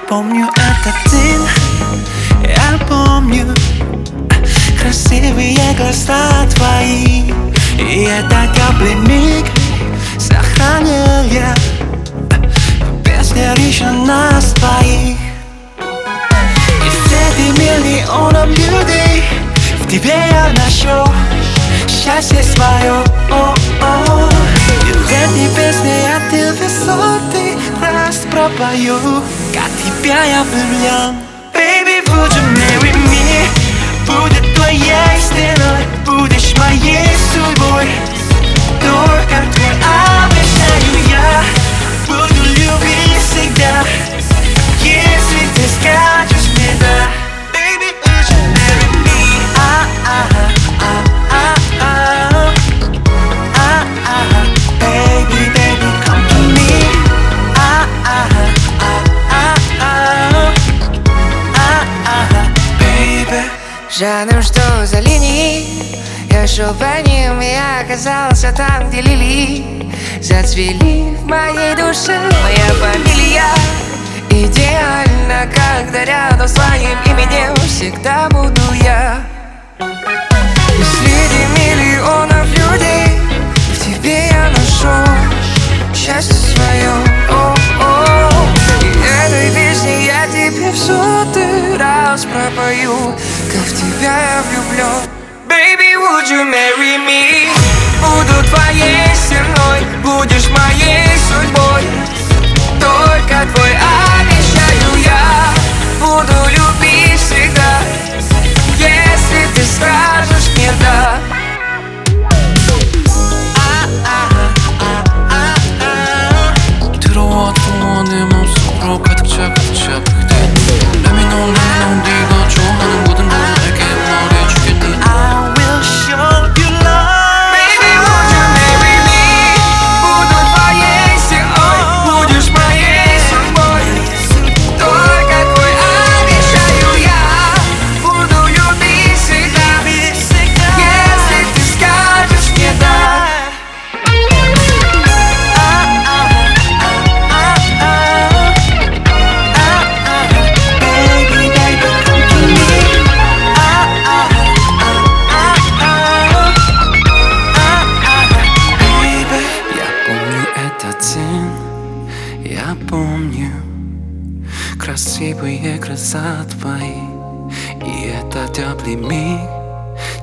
Помню этот день, я помню красивые глаза твои, и этот теплый миг сохранил я в песне лишь нас двоих. И среди миллионов людей в тебе я нашел счастье свое. И в этой песне я тебе сотый раз пропою, как тебя я влюблен. Baby, would you marry me? Будет твоей стеной, будешь моей судьбой. Только твой обещаю я буду любить всегда, если ты скажешь мне да. Baby, would you marry me? Baby, baby, come to me. Baby. Жанр, что за линии? Я шел по ним, и оказался там, где лилии зацвели в моей душе. Моя фамилия идеальна, когда рядом с твоим именем всегда буду я. И среди миллионов людей в тебе я нашел счастье свое. И этой песни я тебе в сотый раз пропою, как в тебя я влюблен. Baby, would you marry me? Буду твоей стеной, будешь моей судьбой. Только твой обещаю я буду любить всегда, если ты скажешь мне да. 들어와 들어와 내 맘속으로 가득 차 가득 차 그대 Let me know 네가 좋아하는 모든 걸 내게 말해주겠니. I will show you love. Baby, would you marry me? буду твоей стеной, будешь моей судьбой. Только твой обещаю я буду любить всегда, если ты скажешь мне да. Я помню красивые глаза твои, и этот теплый миг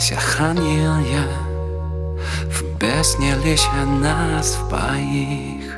сохранил я в песне лишь нас двоих.